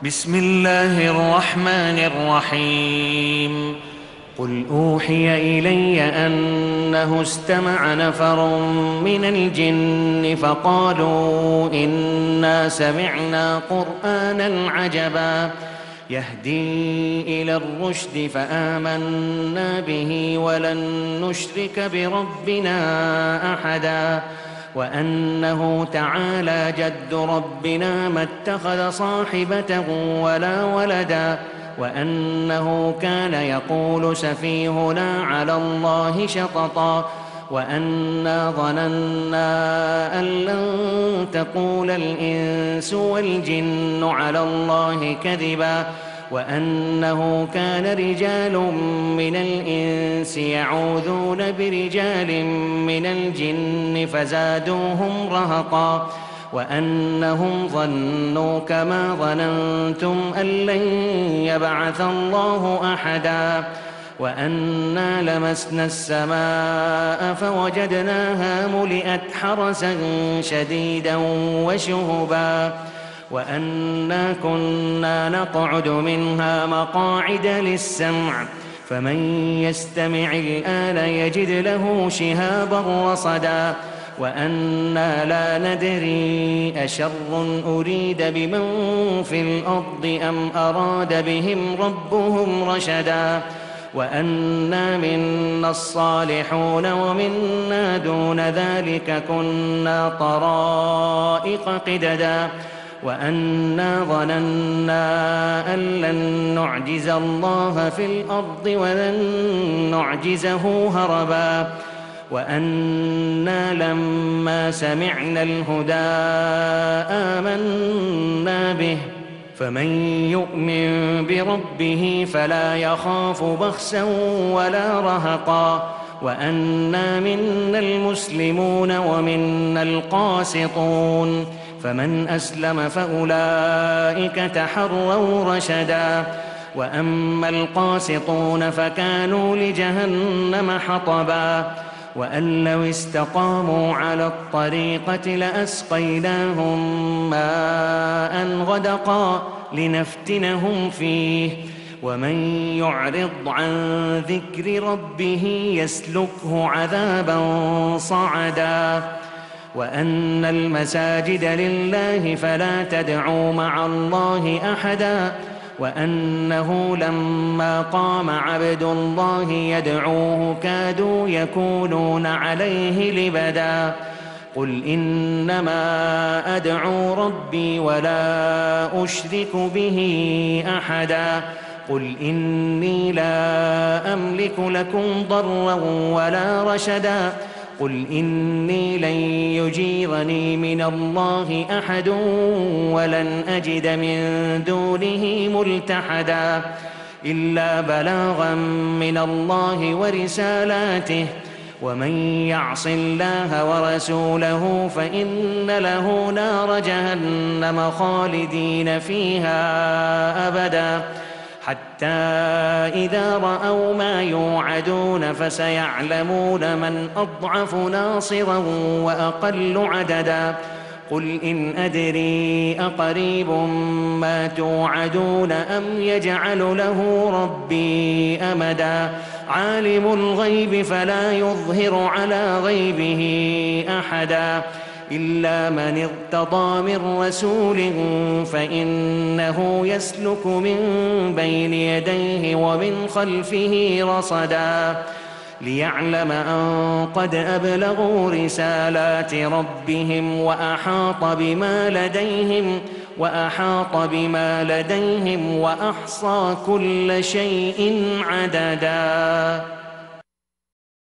بسم الله الرحمن الرحيم. قل أوحي إلي أنه استمع نفر من الجن فقالوا إنا سمعنا قرآنا عجبا يهدي إلى الرشد فآمنا به ولن نشرك بربنا أحدا وأنه تعالى جد ربنا ما اتخذ صاحبة ولا ولدا وأنه كان يقول سفيهنا على الله شططا وأنا ظننا أن لن تقول الإنس والجن على الله كذبا وأنه كان رجال من الإنس يعوذون برجال من الجن فزادوهم رهقا وأنهم ظنوا كما ظننتم أن لن يبعث الله أحدا وأنا لمسنا السماء فوجدناها ملئت حرسا شديدا وشهبا وأنا كنا نقعد منها مقاعد للسمع فمن يستمع الآن يجد له شهابا رصدا وأنا لا ندري أشر أريد بمن في الأرض أم أراد بهم ربهم رشدا وأنا منا الصالحون ومنا دون ذلك كنا طرائق قددا وأنا ظننا أن لن نعجز الله في الأرض ولن نعجزه هربا وأنا لما سمعنا الهدى آمنا به فمن يؤمن بربه فلا يخاف بخسا ولا رهقا وأنا منا المسلمون ومنا القاسطون فمن أسلم فأولئك تحروا رشدا وأما القاسطون فكانوا لجهنم حطبا وأن لو استقاموا على الطريقة لأسقيناهم ماء غدقا لنفتنهم فيه ومن يعرض عن ذكر ربه يسلكه عذابا صعدا وأن المساجد لله فلا تدعوا مع الله أحدا وأنه لما قام عبد الله يدعوه كادوا يكونون عليه لبدا قل إنما أدعو ربي ولا أشرك به أحدا قل إني لا أملك لكم ضرا ولا رشدا قل إني لن يجيرني من الله أحد ولن أجد من دونه ملتحدا إلا بلاغا من الله ورسالاته ومن يعص الله ورسوله فإن له نار جهنم خالدين فيها أبدا حتى إذا رأوا ما يوعدون فسيعلمون من أضعف ناصرا وأقل عددا قل إن أدري أقريب ما توعدون أم يجعل له ربي أمدا عالم الغيب فلا يظهر على غيبه أحدا إلا من ارتضى من رسول فإنه يسلك من بين يديه ومن خلفه رصدا ليعلم أن قد أبلغوا رسالات ربهم وأحاط بما لديهم وأحصى كل شيء عددا.